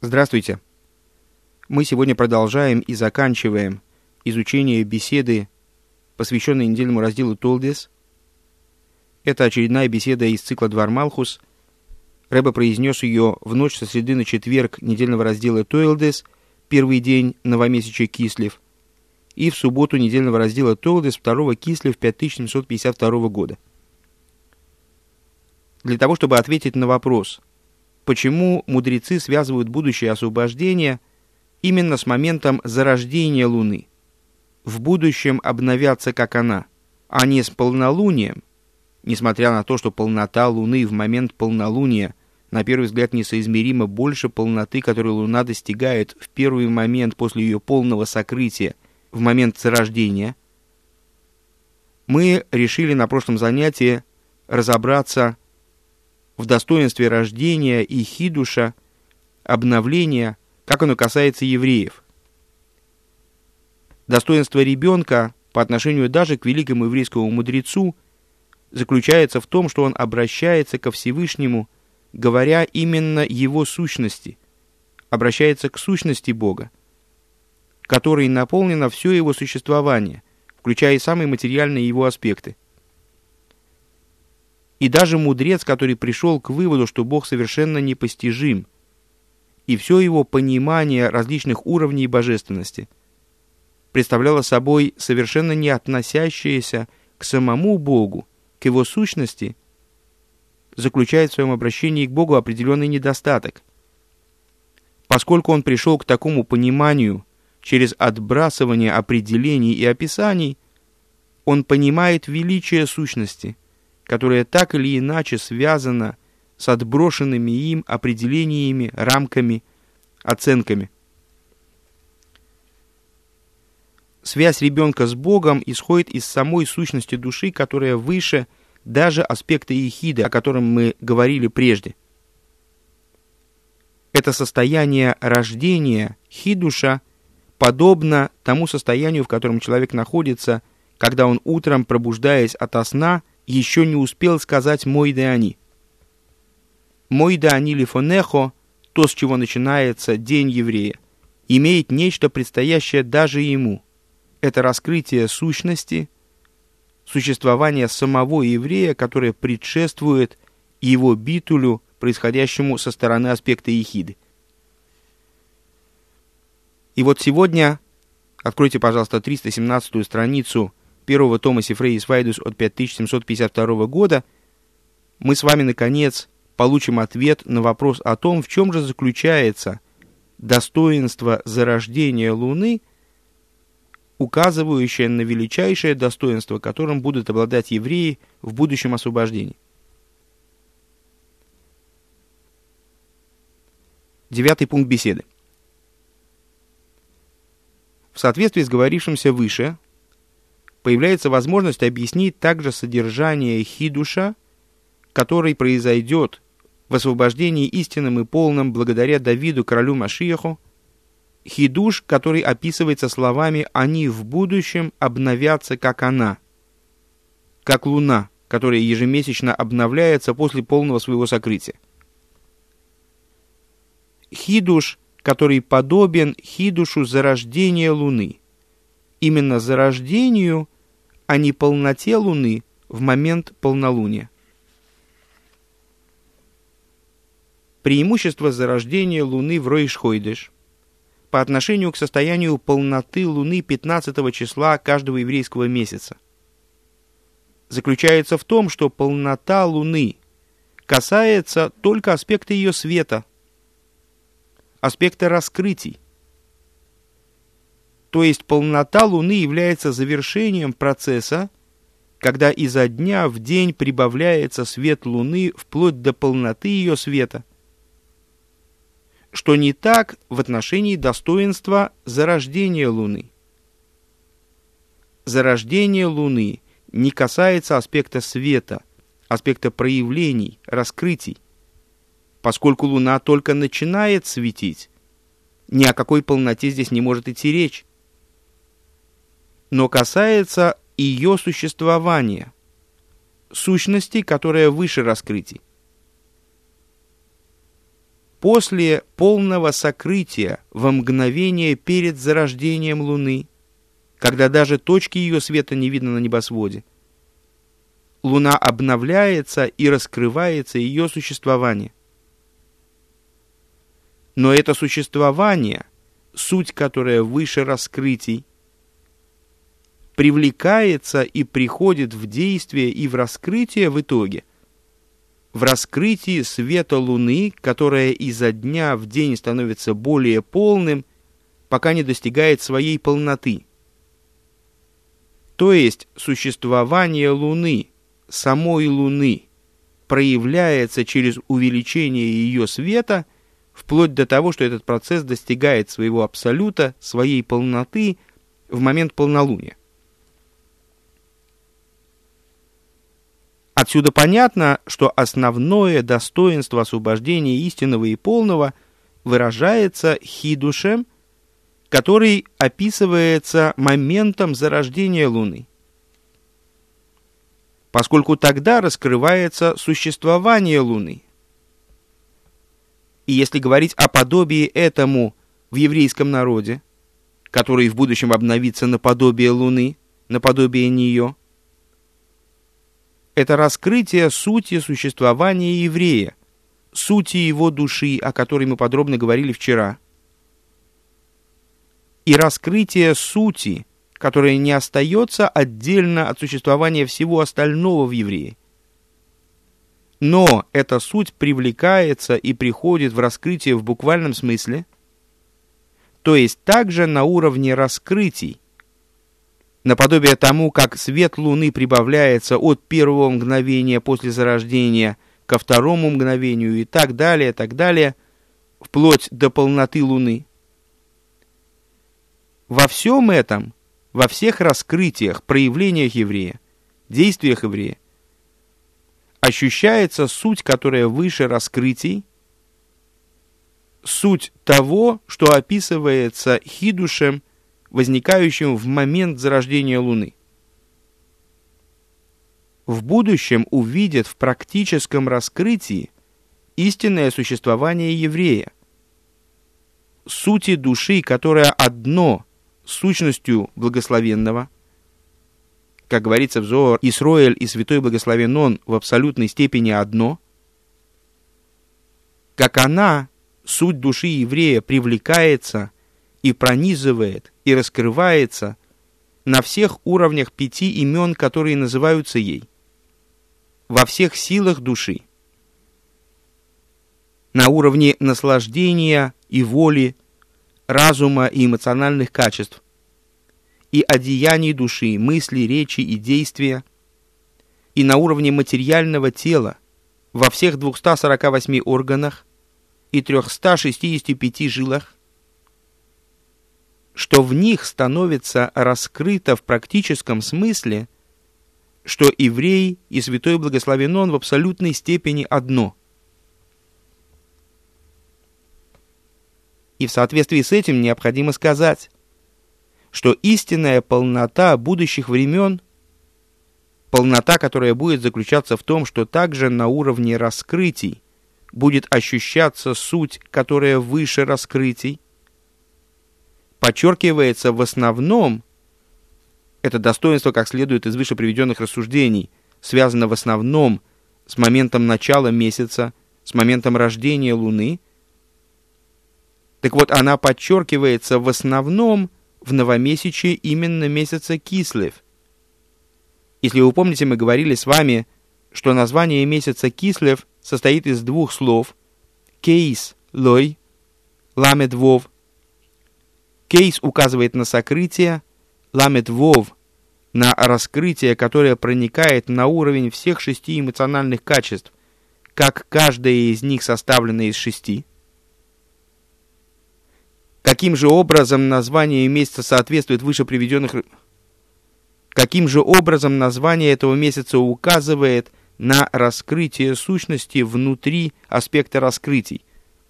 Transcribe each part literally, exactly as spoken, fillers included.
Здравствуйте. Мы сегодня продолжаем и заканчиваем изучение беседы, посвященной недельному разделу Толдес. Это очередная беседа из цикла Двар Малхус. Ребе произнес ее в ночь со среды на четверг недельного раздела Толдес, первый день новомесяча Кислев, и в субботу недельного раздела Толдес, второго Кислев пять тысяч семьсот пятьдесят второго года. Для того, чтобы ответить на вопрос, почему мудрецы связывают будущее освобождение именно с моментом зарождения Луны, в будущем обновятся как она, а не с полнолунием, несмотря на то, что полнота Луны в момент полнолуния на первый взгляд несоизмеримо больше полноты, которую Луна достигает в первый момент после ее полного сокрытия, в момент зарождения, мы решили на прошлом занятии разобраться в достоинстве рождения и хидуша, обновления, как оно касается евреев. Достоинство ребенка по отношению даже к великому еврейскому мудрецу заключается в том, что он обращается ко Всевышнему, говоря именно его сущности, обращается к сущности Бога, которой наполнено все его существование, включая и самые материальные его аспекты. И даже мудрец, который пришел к выводу, что Бог совершенно непостижим, и все его понимание различных уровней божественности представляло собой совершенно не относящееся к самому Богу, к его сущности, заключает в своем обращении к Богу определенный недостаток. Поскольку он пришел к такому пониманию через отбрасывание определений и описаний, он понимает величие сущности, которая так или иначе связана с отброшенными им определениями, рамками, оценками. Связь ребенка с Богом исходит из самой сущности души, которая выше даже аспекта ехиды, о котором мы говорили прежде. Это состояние рождения хидуша подобно тому состоянию, в котором человек находится, когда он утром, пробуждаясь ото сна, еще не успел сказать «мой да они». «Мой да они лифонехо», то, с чего начинается день еврея, имеет нечто, предстоящее даже ему. Это раскрытие сущности, существования самого еврея, которое предшествует его битулю, происходящему со стороны аспекта ехиды. И вот сегодня, откройте, пожалуйста, триста семнадцатую страницу первого тома Сифрей Исвайдус от пять тысяч семьсот пятьдесят второго года, мы с вами, наконец, получим ответ на вопрос о том, в чем же заключается достоинство зарождения Луны, указывающее на величайшее достоинство, которым будут обладать евреи в будущем освобождении. Девятый пункт беседы. В соответствии с говорившимся выше, появляется возможность объяснить также содержание хидуша, который произойдет в освобождении истинным и полным благодаря Давиду, королю Машиаху, хидуш, который описывается словами «они в будущем обновятся, как она», как луна, которая ежемесячно обновляется после полного своего сокрытия. Хидуш, который подобен хидушу зарождения Луны, именно зарождению, а не полноте Луны в момент полнолуния. Преимущество зарождения Луны в Ройш-Хойдеш по отношению к состоянию полноты Луны пятнадцатого числа каждого еврейского месяца заключается в том, что полнота Луны касается только аспекта ее света, аспекта раскрытий. То есть полнота Луны является завершением процесса, когда изо дня в день прибавляется свет Луны вплоть до полноты ее света, что не так в отношении достоинства зарождения Луны. Зарождение Луны не касается аспекта света, аспекта проявлений, раскрытий, поскольку Луна только начинает светить, ни о какой полноте здесь не может идти речь, но касается ее существования, сущности, которая выше раскрытий. после полного сокрытия во мгновение перед зарождением Луны, когда даже точки ее света не видно на небосводе, Луна обновляется и раскрывается ее существование. Но это существование, суть которое выше раскрытий, привлекается и приходит в действие и в раскрытие в итоге, в раскрытии света Луны, которое изо дня в день становится более полным, пока не достигает своей полноты. То есть существование Луны, самой Луны, проявляется через увеличение ее света, вплоть до того, что этот процесс достигает своего абсолюта, своей полноты в момент полнолуния. Отсюда понятно, что основное достоинство освобождения истинного и полного выражается хидушем, который описывается моментом зарождения Луны, поскольку тогда раскрывается существование Луны. И если говорить о подобии этому в еврейском народе, который в будущем обновится на подобие Луны, на подобие нее, это раскрытие сути существования еврея, сути его души, о которой мы подробно говорили вчера, и раскрытие сути, которое не остается отдельно от существования всего остального в еврее. Но эта суть привлекается и приходит в раскрытие в буквальном смысле, то есть также на уровне раскрытий, наподобие тому, как свет Луны прибавляется от первого мгновения после зарождения ко второму мгновению и так далее, так далее, вплоть до полноты Луны. Во всем этом, во всех раскрытиях, проявлениях еврея, действиях еврея, ощущается суть, которая выше раскрытий, суть того, что описывается хидушем, возникающим в момент зарождения Луны. В будущем увидят в практическом раскрытии истинное существование еврея, сути души, которая одно с сущностью благословенного, как говорится в Зоар, Исроэль и Святой Благословен Он в абсолютной степени одно, как она, суть души еврея, привлекается и пронизывает, и раскрывается на всех уровнях пяти имен, которые называются ей, во всех силах души, на уровне наслаждения и воли, разума и эмоциональных качеств, и одеяний души, мысли, речи и действия, и на уровне материального тела, во всех двухстах сорока восьми органах и трехстах шестидесяти пяти жилах, что в них становится раскрыто в практическом смысле, что еврей и Святой Благословен Он в абсолютной степени одно. И в соответствии с этим необходимо сказать, что истинная полнота будущих времен, полнота, которая будет заключаться в том, что также на уровне раскрытий будет ощущаться суть, которая выше раскрытий, подчеркивается в основном, это достоинство, как следует из выше приведенных рассуждений, связано в основном с моментом начала месяца, с моментом рождения Луны. Так вот, она подчеркивается в основном в новомесяче именно месяца Кислев. Если вы помните, мы говорили с вами, что название месяца Кислев состоит из двух слов «кейс лой», «ламед вов». «Кейс» указывает на сокрытие, «ламед вов» на раскрытие, которое проникает на уровень всех шести эмоциональных качеств, как каждая из них составлена из шести. Каким же образом название месяца соответствует выше приведенных... Каким же образом название этого месяца указывает на раскрытие сущности внутри аспекта раскрытий?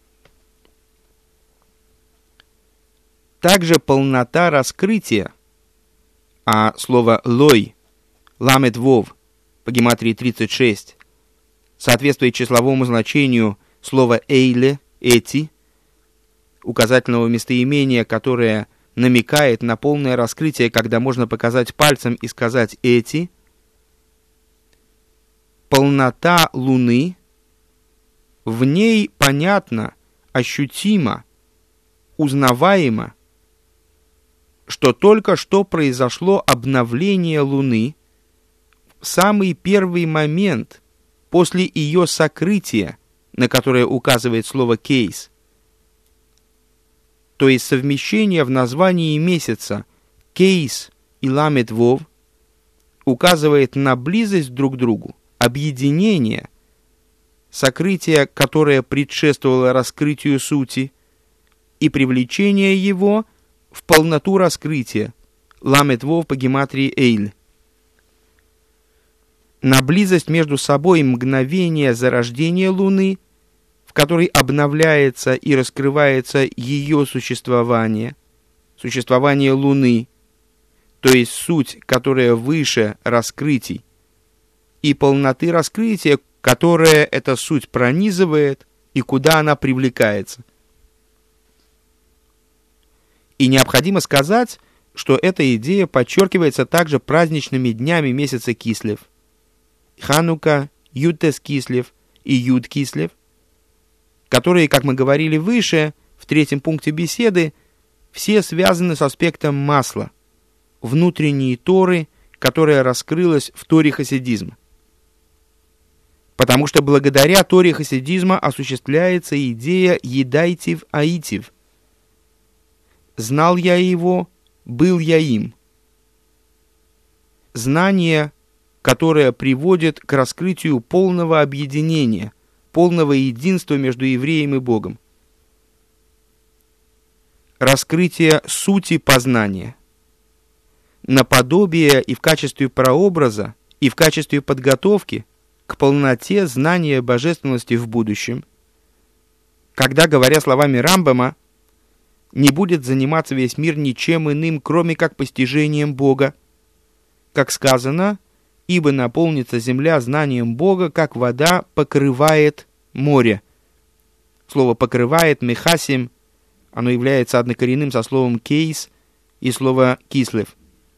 Также полнота раскрытия, а слово «лой», «ламед вов» по гематрии тридцать шесть соответствует числовому значению слова «эйле», эти, указательного местоимения, которое намекает на полное раскрытие, когда можно показать пальцем и сказать эти, полнота Луны, в ней понятно, ощутимо, узнаваемо, что только что произошло обновление Луны в самый первый момент после ее сокрытия, на которое указывает слово «кейс», то есть совмещение в названии месяца «кейс» и «ламет вов» указывает на близость друг к другу, объединение, сокрытие, которое предшествовало раскрытию сути, и привлечение его в полноту раскрытия, ламет вов по гематрии эйль. На близость между собой мгновение зарождения Луны, в которой обновляется и раскрывается ее существование, существование Луны, то есть суть, которая выше раскрытий, и полноты раскрытия, которая эта суть пронизывает и куда она привлекается. И необходимо сказать, что эта идея подчеркивается также праздничными днями месяца Кислев, Ханука, Ютес Кислев и Юд Кислев, которые, как мы говорили выше, в третьем пункте беседы, все связаны с аспектом масла, внутренней Торы, которая раскрылась в Торе хасидизма. Потому что благодаря Торе хасидизма осуществляется идея «едайтив аитив». «Знал я его, был я им». Знание, которое приводит к раскрытию полного объединения, полного единства между евреем и Богом. Раскрытие сути познания. Наподобие и в качестве прообраза, и в качестве подготовки к полноте знания божественности в будущем, когда, говоря словами Рамбама, не будет заниматься весь мир ничем иным, кроме как постижением Бога, как сказано, ибо наполнится земля знанием Бога, как вода покрывает море. Слово «покрывает» мехасим, оно является однокоренным со словом «кейс» и слово «кислев».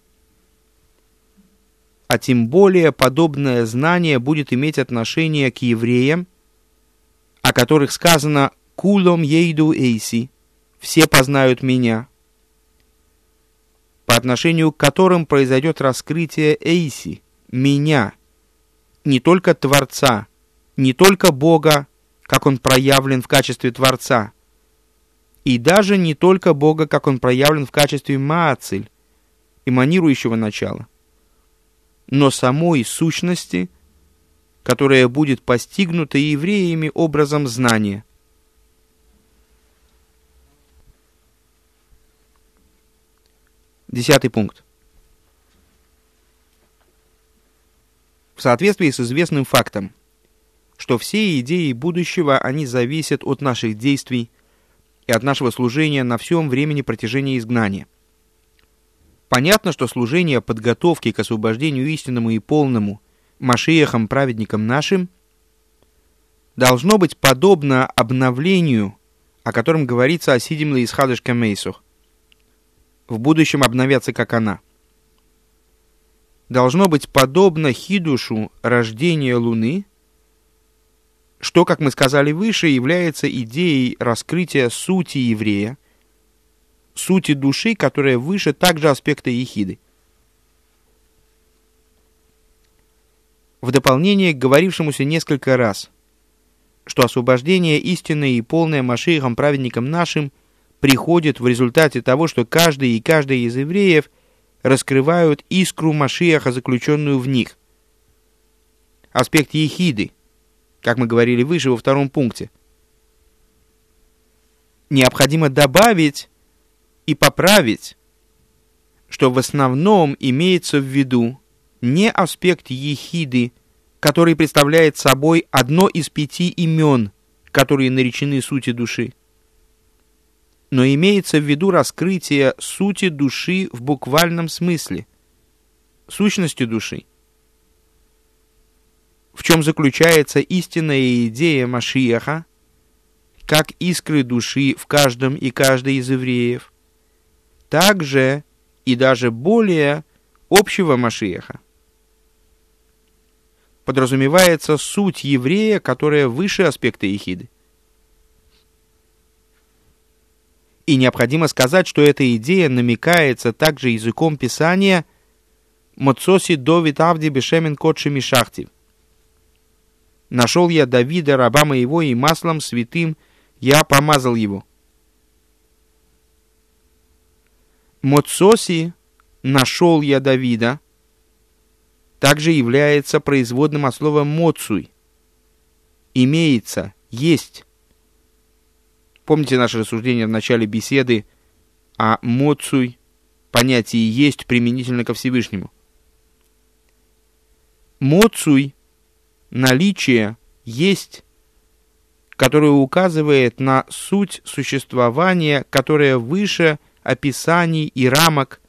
А тем более подобное знание будет иметь отношение к евреям, о которых сказано «кулом ейду эйси», «все познают меня», по отношению к которым произойдет раскрытие эйси, меня, не только Творца, не только Бога, как Он проявлен в качестве Творца, и даже не только Бога, как Он проявлен в качестве Маациль, эманирующего начала, но самой сущности, которая будет постигнута евреями образом знания. Десятый пункт. В соответствии с известным фактом, что все идеи будущего, они зависят от наших действий и от нашего служения на всем времени протяжения изгнания. Понятно, что служение подготовки к освобождению истинному и полному Машиахом, праведником нашим, должно быть подобно обновлению, о котором говорится о Сидим Леисхадыш Камейсух. В будущем обновятся, как она. Должно быть подобно хидушу рождения Луны, что, как мы сказали выше, является идеей раскрытия сути еврея, сути души, которая выше также аспекта ехиды. В дополнение к говорившемуся несколько раз, что освобождение истинное и полное Машиахом, праведником нашим, приходит в результате того, что каждый и каждая из евреев раскрывают искру Машиаха, заключенную в них. Аспект ехиды, как мы говорили выше во втором пункте. Необходимо добавить и поправить, что в основном имеется в виду не аспект ехиды, который представляет собой одно из пяти имен, которые наречены сути души, но имеется в виду раскрытие сути души в буквальном смысле, сущности души, в чем заключается истинная идея Машиаха, как искры души в каждом и каждой из евреев, так же и даже более общего Машиаха. Подразумевается суть еврея, которая выше аспекта ехиды. И необходимо сказать, что эта идея намекается также языком Писания «Моцоси Довид Авди Бешемен Котши Мишахти». «Нашел я Давида, раба моего, и маслом святым я помазал его». «Моцоси» «нашел я Давида» также является производным от слова «моцуй». Имеется, есть. Помните наше рассуждение в начале беседы о «моцуй», понятии «есть» применительно ко Всевышнему. «Моцуй» — наличие, есть, которое указывает на суть существования, которая выше описаний и рамок,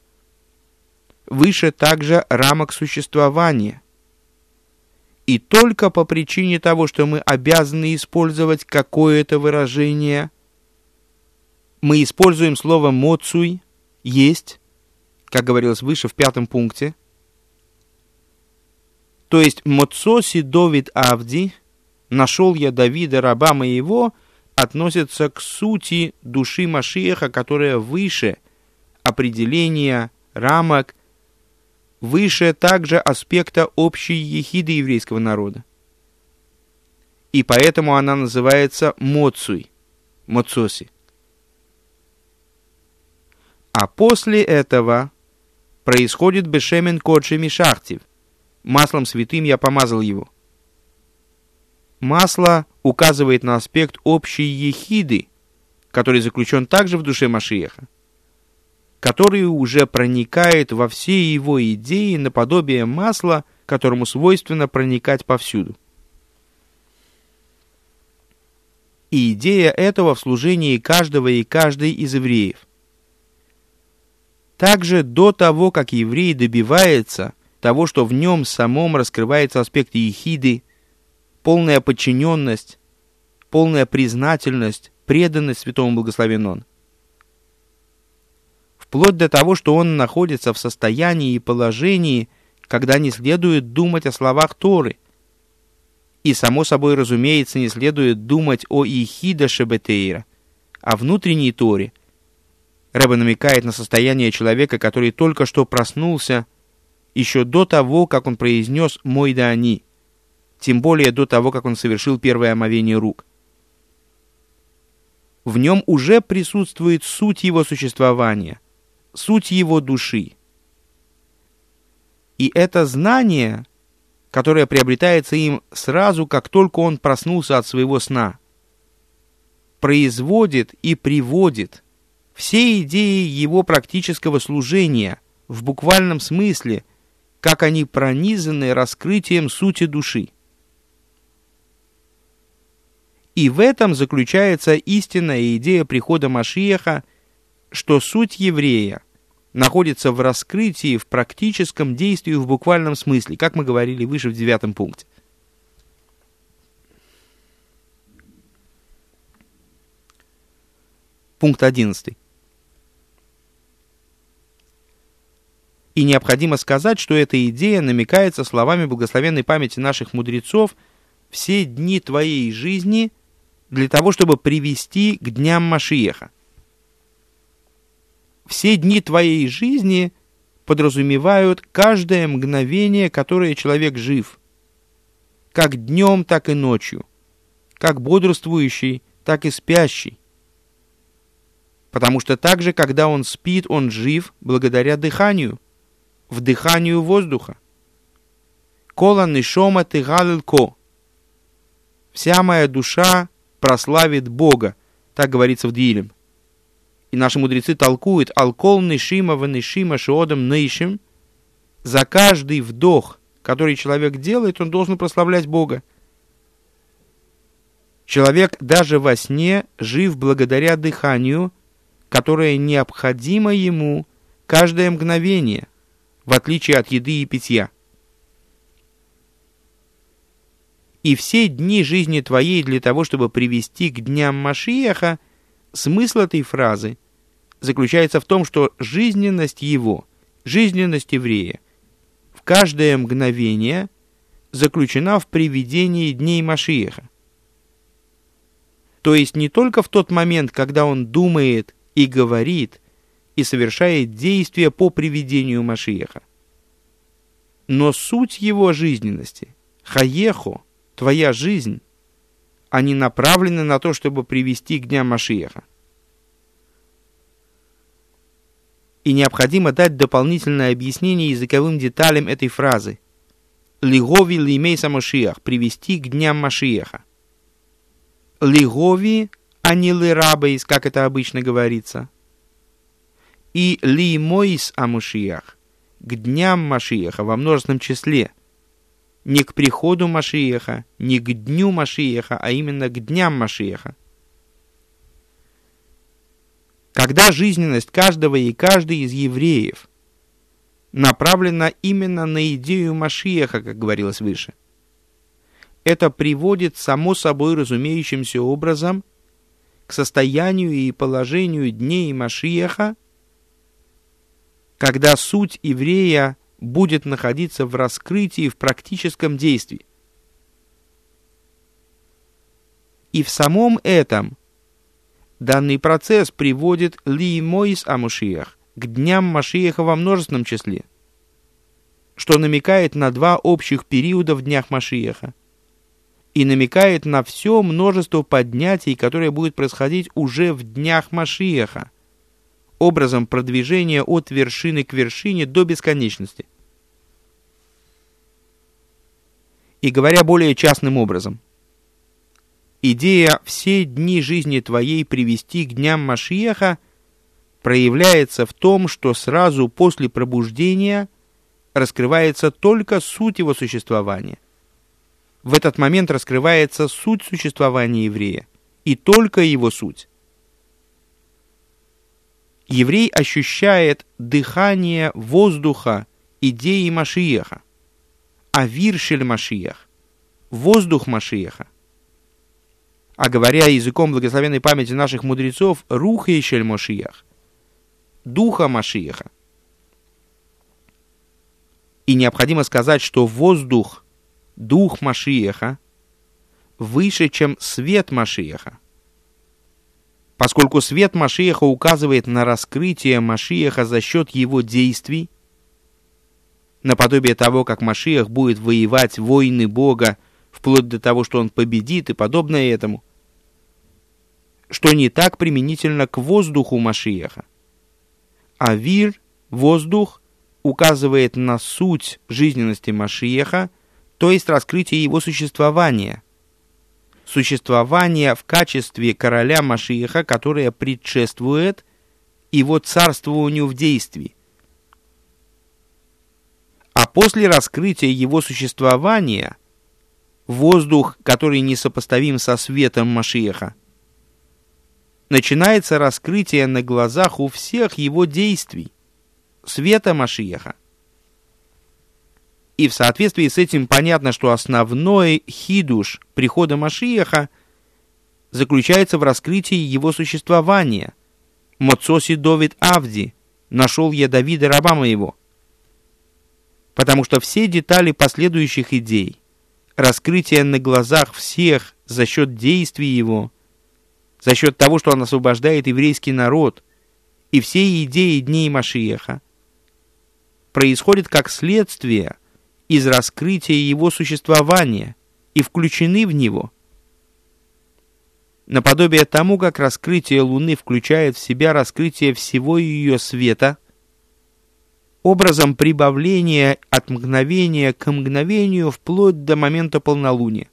выше также рамок существования. И только по причине того, что мы обязаны использовать какое-то выражение, мы используем слово «моцуй», «есть», как говорилось выше в пятом пункте. То есть «моцоси Довид Авди», «нашел я Давида, раба моего», относится к сути души Машиаха, которая выше определения рамок, выше также аспекта общей ехиды еврейского народа. И поэтому она называется «моцуй», «моцоси». А после этого происходит «бешемен кодши мишахтив», «маслом святым я помазал его». Масло указывает на аспект общей ехиды, который заключен также в душе Машиаха, который уже проникает во все его идеи наподобие масла, которому свойственно проникать повсюду. И идея этого в служении каждого и каждой из евреев. Также до того, как еврей добивается того, что в нем самом раскрывается аспект ехиды, полная подчиненность, полная признательность, преданность святому благословен он. Вплоть до того, что он находится в состоянии и положении, когда не следует думать о словах Торы. И, само собой разумеется, не следует думать о Ихида Шебетейра, о внутренней Торе. Ребе намекает на состояние человека, который только что проснулся, еще до того, как он произнес «Мой да они», тем более до того, как он совершил первое омовение рук. В нем уже присутствует суть его существования, суть его души. И это знание, которое приобретается им сразу, как только он проснулся от своего сна, производит и приводит все идеи его практического служения в буквальном смысле, как они пронизаны раскрытием сути души. И в этом заключается истинная идея прихода Машиаха, что суть еврея находится в раскрытии, в практическом действии, в буквальном смысле, как мы говорили выше в девятом пункте. Пункт одиннадцатый. И необходимо сказать, что эта идея намекается словами благословенной памяти наших мудрецов «все дни твоей жизни» для того, чтобы привести к дням Машиаха. Все дни твоей жизни подразумевают каждое мгновение, которое человек жив, как днем, так и ночью, как бодрствующий, так и спящий. Потому что также, когда он спит, он жив благодаря дыханию, вдыханию воздуха. «Кола нишома тигалил ко» «Вся моя душа прославит Бога», так говорится в Дилем. И наши мудрецы толкуют «Алкол нишима ванишима шиодам нейшим» за каждый вдох, который человек делает, он должен прославлять Бога. Человек даже во сне жив благодаря дыханию, которое необходимо ему каждое мгновение, в отличие от еды и питья. и все дни жизни твоей для того, чтобы привести к дням Машиаха, смысл этой фразы заключается в том, что жизненность его, жизненность еврея, в каждое мгновение заключена в приведении дней Машиаха. То есть не только в тот момент, когда он думает и говорит, и совершает действия по приведению Машиаха, но суть его жизненности, хаехо, твоя жизнь, они направлены на то, чтобы привести к дням Машиаха. И необходимо дать дополнительное объяснение языковым деталям этой фразы. Лигови лимейса Машиах, привести к дням Машиаха. Лигови, а не лирабейс, как это обычно говорится. И лимойс амушиах, к дням Машиаха во множественном числе. Не к приходу Машиаха, не к дню Машиаха, а именно к дням Машиаха. Когда жизненность каждого и каждой из евреев направлена именно на идею Машиаха, как говорилось выше, это приводит само собой разумеющимся образом к состоянию и положению дней Машиаха, когда суть еврея будет находиться в раскрытии, в практическом действии. И в самом этом данный процесс приводит лимойс амушиах, к дням Машиаха во множественном числе, что намекает на два общих периода в днях Машиаха и намекает на все множество поднятий, которое будет происходить уже в днях Машиаха, образом продвижения от вершины к вершине до бесконечности. И говоря более частным образом, идея «все дни жизни твоей привести к дням Машиаха» проявляется в том, что сразу после пробуждения раскрывается только суть его существования. В этот момент раскрывается суть существования еврея, и только его суть. Еврей ощущает дыхание воздуха идеи Машиаха, авир шель Машиах, воздух Машиаха. А говоря языком благословенной памяти наших мудрецов, рухей шель Машиах, духа Машиаха. И необходимо сказать, что воздух, дух Машиаха выше, чем свет Машиаха, поскольку свет Машиаха указывает на раскрытие Машиаха за счет его действий, наподобие того, как Машиах будет воевать войны Бога, вплоть до того, что он победит и подобное этому, что не так применительно к воздуху Машиаха. Авир, воздух, указывает на суть жизненности Машиаха, то есть раскрытие его существования. Существование в качестве короля Машиаха, которое предшествует его царствованию в действии. А после раскрытия его существования, воздух, который несопоставим со светом Машиаха, начинается раскрытие на глазах у всех его действий, света Машиаха. И в соответствии с этим понятно, что основной хидуш прихода Машиаха заключается в раскрытии его существования. Моцоси Довид Авди, нашел я Давида, раба моего. Потому что все детали последующих идей, раскрытие на глазах всех за счет действий его, за счет того, что он освобождает еврейский народ, и все идеи дней Машиаха, происходят как следствие из раскрытия его существования и включены в него. Наподобие тому, как раскрытие Луны включает в себя раскрытие всего ее света, образом прибавления от мгновения к мгновению вплоть до момента полнолуния.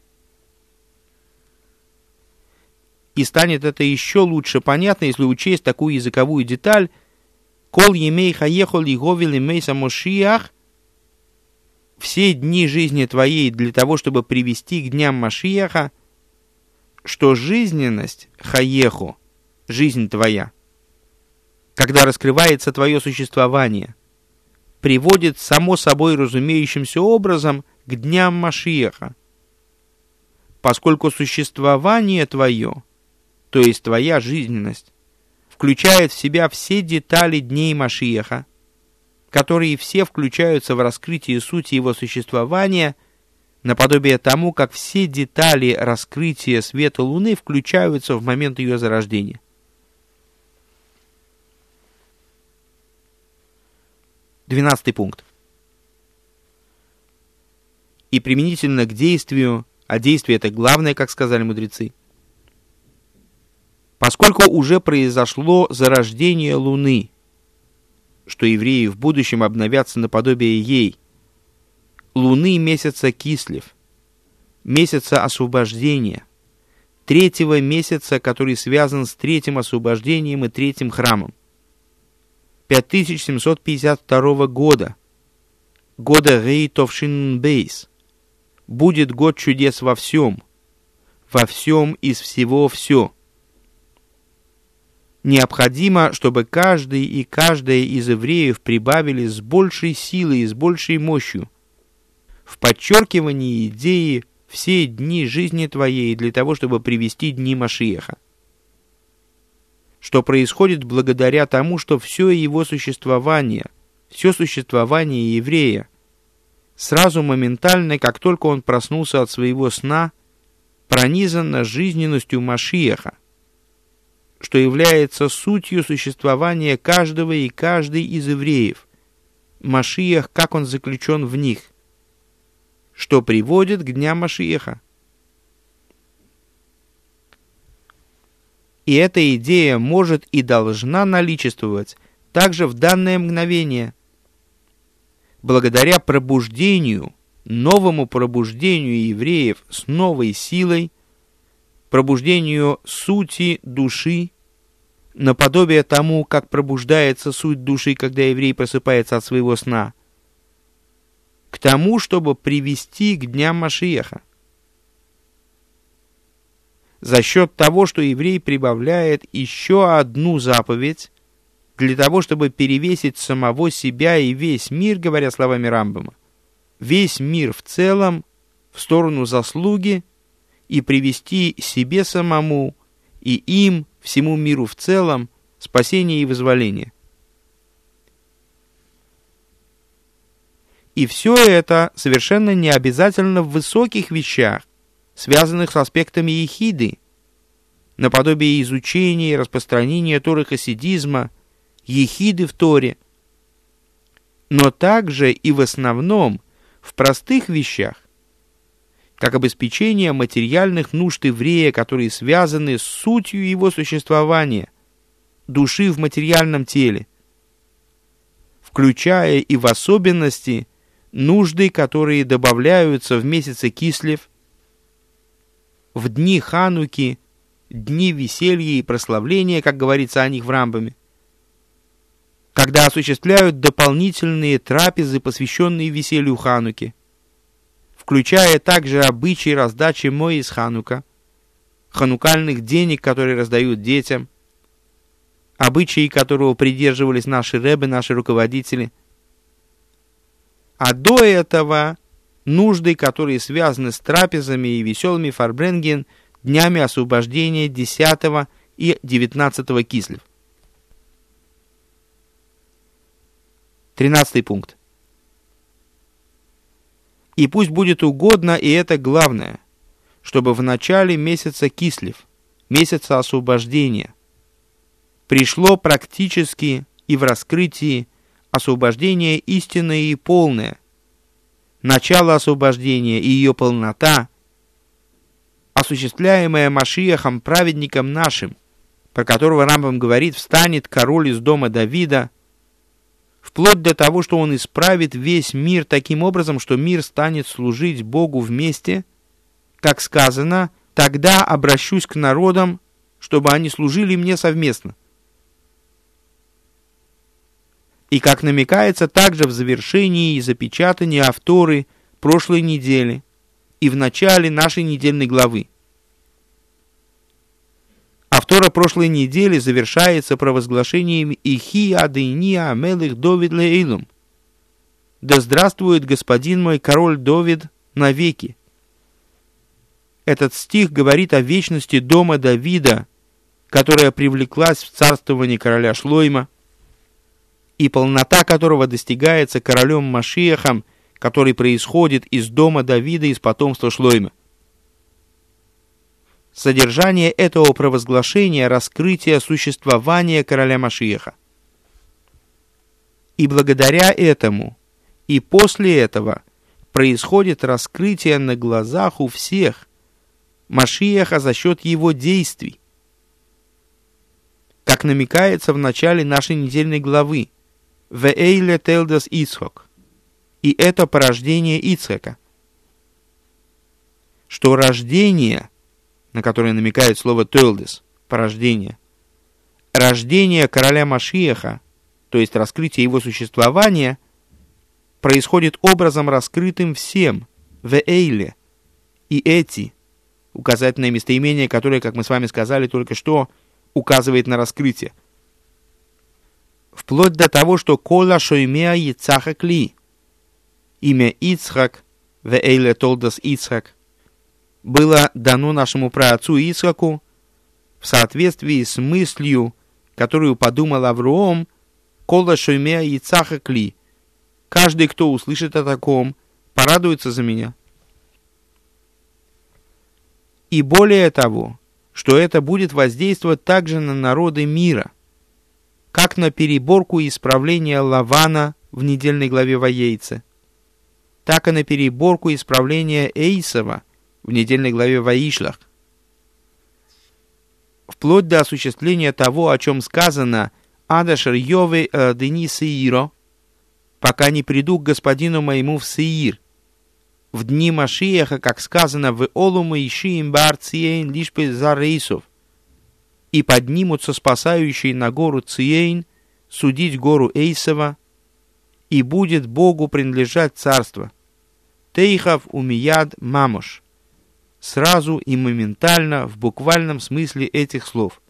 И станет это еще лучше понятно, если учесть такую языковую деталь: «Кол емей хаехол игови лимейса Машиах», все дни жизни твоей для того, чтобы привести к дням Машиаха, что жизненность хаеху, жизнь твоя, когда раскрывается твое существование, приводит само собой разумеющимся образом к дням Машиаха, поскольку существование твое, то есть твоя жизненность, включает в себя все детали дней Машиаха, которые все включаются в раскрытие сути его существования, наподобие тому, как все детали раскрытия света Луны включаются в момент ее зарождения. Двенадцатый пункт. И применительно к действию, а действие это главное, как сказали мудрецы, поскольку уже произошло зарождение Луны, что евреи в будущем обновятся наподобие ей, Луны месяца Кислев, месяца освобождения, третьего месяца, который связан с третьим освобождением и третьим храмом, пять тысяч семьсот пятьдесят второго года, года Рей Товшин Бейс, будет год чудес во всем, во всем из всего все. Необходимо, чтобы каждый и каждая из евреев прибавили с большей силой и с большей мощью в подчеркивании идеи все дни жизни твоей для того, чтобы привести дни Машиаха, что происходит благодаря тому, что все его существование, все существование еврея, сразу моментально, как только он проснулся от своего сна, пронизано жизненностью Машиаха, что является сутью существования каждого и каждой из евреев, Машиах, как он заключен в них, что приводит к дням Машиаха. И эта идея может и должна наличествовать также в данное мгновение, благодаря пробуждению, новому пробуждению евреев с новой силой, пробуждению сути души, наподобие тому, как пробуждается суть души, когда еврей просыпается от своего сна, к тому, чтобы привести к дням Машиаха. За счет того, что еврей прибавляет еще одну заповедь, для того, чтобы перевесить самого себя и весь мир, говоря словами Рамбама, весь мир в целом в сторону заслуги и привести себе самому и им, всему миру в целом, спасение и вызволение. И все это совершенно не обязательно в высоких вещах, связанных с аспектами ехиды, наподобие изучения и распространения Торы хасидизма, ехиды в Торе, но также и в основном в простых вещах, как обеспечение материальных нужд еврея, которые связаны с сутью его существования, души в материальном теле, включая и в особенности нужды, которые добавляются в месяце Кислев, в дни Хануки, дни веселья и прославления, как говорится о них в Рамбаме, когда осуществляют дополнительные трапезы, посвященные веселью Хануки, включая также обычаи раздачи моис Ханука, ханукальных денег, которые раздают детям, обычаи которого придерживались наши ребы, наши руководители. А до этого нужды, которые связаны с трапезами и веселыми фарбренген, днями освобождения десятого и девятнадцатого Кислев. Тринадцатый пункт. И пусть будет угодно, и это главное, чтобы в начале месяца Кислев, месяца освобождения, пришло практически и в раскрытии освобождение истинное и полное, начало освобождения и ее полнота, осуществляемое Машиахом, праведником нашим, про которого Рамбам говорит, встанет король из дома Давида, вплоть до того, что он исправит весь мир таким образом, что мир станет служить Богу вместе, как сказано, тогда обращусь к народам, чтобы они служили мне совместно. И как намекается также в завершении и запечатании авторы прошлой недели и в начале нашей недельной главы. Автора прошлой недели завершается провозглашением «Ихи адыни амелых Довид леилум». «Да здравствует господин мой, король Довид, навеки». Этот стих говорит о вечности дома Давида, которая привлеклась в царствование короля Шлойма, и полнота которого достигается королем Машиахом, который происходит из дома Давида, из потомства Шлойма. Содержание этого провозглашения – раскрытие существования короля Машиаха. И благодаря этому, и после этого происходит раскрытие на глазах у всех Машиаха за счет его действий, как намекается в начале нашей недельной главы «Веэйле телдас Ицхок», и это порождение Ицхака, что рождение, на которое намекает слово «телдес», порождение, рождение короля Машиаха, то есть раскрытие его существования, происходит образом раскрытым всем, «веэйле», и эти, указательное местоимение, которое, как мы с вами сказали только что, указывает на раскрытие. Вплоть до того, что «кола шоймеа Ицхак ли», имя Ицхак, «веэйле толдас Ицхак», было дано нашему праотцу Ицхаку в соответствии с мыслью, которую подумал Авраам, «кола шоймеа Ицхак ли», каждый, кто услышит о таком, порадуется за меня. И более того, что это будет воздействовать также на народы мира, как на переборку и исправление Лавана в недельной главе Ваейце, так и на переборку и исправление Эйсова в недельной главе Ваишлах, вплоть до осуществления того, о чем сказано «Адашер Йове Дени Сеиро», пока не приду к господину моему в Сеир, в дни Машиаха, как сказано в «Олу Моишиим бар Циейн лишпе за рейсов», и поднимутся спасающие на гору Циейн судить гору Эйсова, и будет Богу принадлежать царство. Тейхав умияд мамош. Сразу и моментально в буквальном смысле этих слов.